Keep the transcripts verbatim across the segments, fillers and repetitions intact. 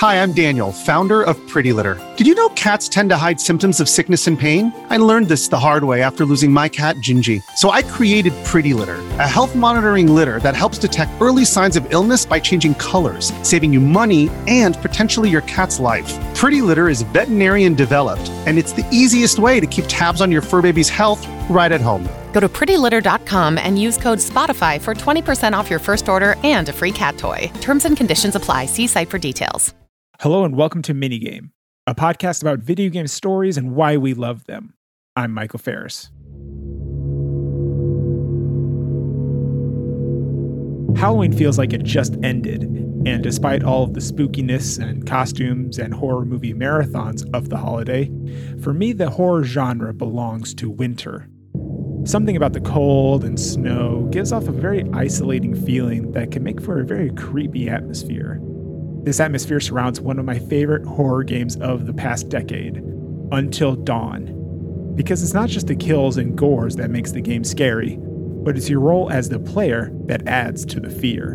Hi, I'm Daniel, founder of Pretty Litter. Did you know cats tend to hide symptoms of sickness and pain? I learned this the hard way after losing my cat, Gingy. So I created Pretty Litter, a health monitoring litter that helps detect early signs of illness by changing colors, saving you money and potentially your cat's life. Pretty Litter is veterinarian developed, and it's the easiest way to keep tabs on your fur baby's health right at home. Go to pretty litter dot com and use code SPOTIFY for twenty percent off your first order and a free cat toy. Terms and conditions apply. See site for details. Hello and welcome to Minigame, a podcast about video game stories and why we love them. I'm Michael Ferris. Halloween feels like it just ended, and despite all of the spookiness and costumes and horror movie marathons of the holiday, for me the horror genre belongs to winter. Something about the cold and snow gives off a very isolating feeling that can make for a very creepy atmosphere. This atmosphere surrounds one of my favorite horror games of the past decade, Until Dawn. Because it's not just the kills and gores that makes the game scary, but it's your role as the player that adds to the fear.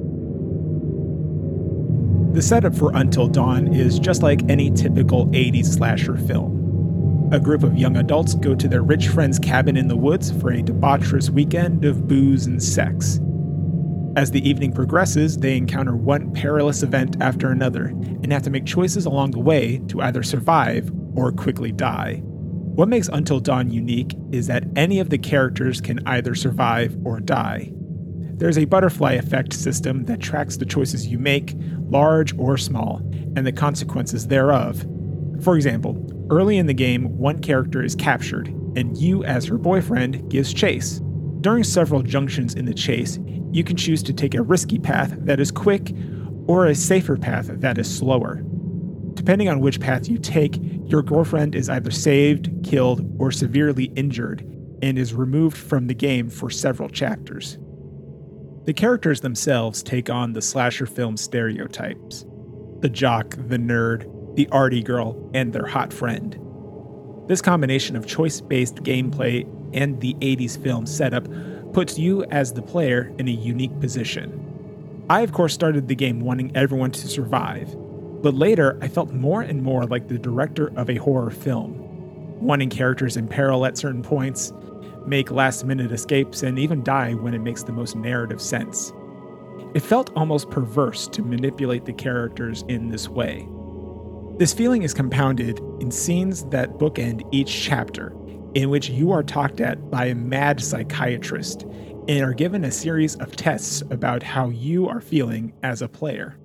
The setup for Until Dawn is just like any typical eighties slasher film. A group of young adults go to their rich friend's cabin in the woods for a debaucherous weekend of booze and sex. As the evening progresses, they encounter one perilous event after another and have to make choices along the way to either survive or quickly die. What makes Until Dawn unique is that any of the characters can either survive or die. There's a butterfly effect system that tracks the choices you make, large or small, and the consequences thereof. For example, early in the game, one character is captured, and you, as her boyfriend, gives chase. During several junctions in the chase, you can choose to take a risky path that is quick or a safer path that is slower. Depending on which path you take, your girlfriend is either saved, killed, or severely injured, and is removed from the game for several chapters. The characters themselves take on the slasher film stereotypes: the jock, the nerd, the arty girl, and their hot friend. This combination of choice-based gameplay and the eighties film setup puts you as the player in a unique position. I, of course, started the game wanting everyone to survive, but later I felt more and more like the director of a horror film, wanting characters in peril at certain points, make last-minute escapes, and even die when it makes the most narrative sense. It felt almost perverse to manipulate the characters in this way. This feeling is compounded in scenes that bookend each chapter, in which you are talked at by a mad psychiatrist and are given a series of tests about how you are feeling as a player.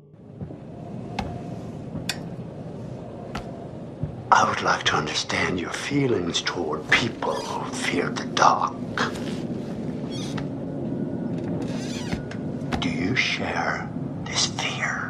I would like to understand your feelings toward people who fear the dark. Do you share this fear?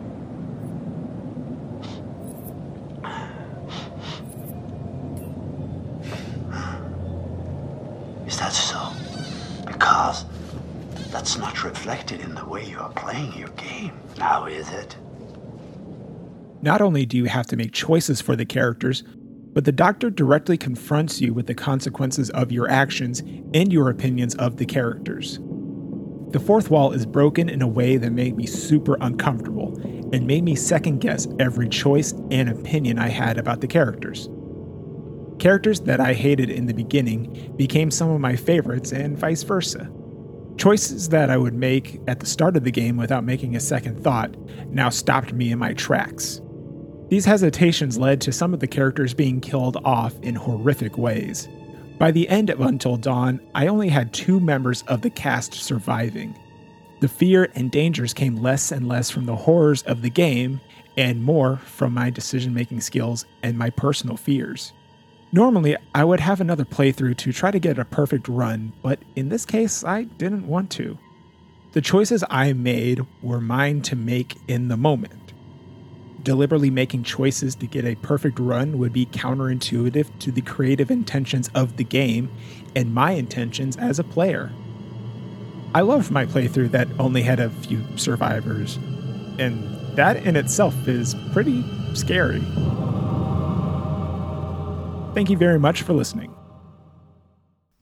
Is that so? Because that's not reflected in the way you are playing your game. Now is it? Not only do you have to make choices for the characters, but the doctor directly confronts you with the consequences of your actions and your opinions of the characters. The fourth wall is broken in a way that made me super uncomfortable and made me second guess every choice and opinion I had about the characters. Characters that I hated in the beginning became some of my favorites and vice versa. Choices that I would make at the start of the game without making a second thought now stopped me in my tracks. These hesitations led to some of the characters being killed off in horrific ways. By the end of Until Dawn, I only had two members of the cast surviving. The fear and dangers came less and less from the horrors of the game and more from my decision-making skills and my personal fears. Normally, I would have another playthrough to try to get a perfect run, but in this case, I didn't want to. The choices I made were mine to make in the moment. Deliberately making choices to get a perfect run would be counterintuitive to the creative intentions of the game and my intentions as a player. I loved my playthrough that only had a few survivors, and that in itself is pretty scary. Thank you very much for listening.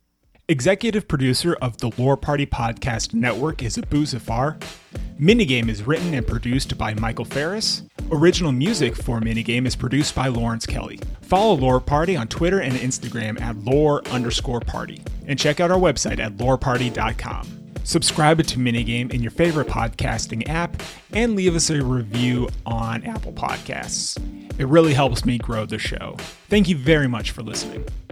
Executive producer of the Lore Party Podcast Network is Abu Zafar. Minigame is written and produced by Michael Ferris. Original music for Minigame is produced by Lawrence Kelly. Follow Lore Party on Twitter and Instagram at lore underscore party. And check out our website at lore party dot com. Subscribe to Minigame in your favorite podcasting app and leave us a review on Apple Podcasts. It really helps me grow the show. Thank you very much for listening.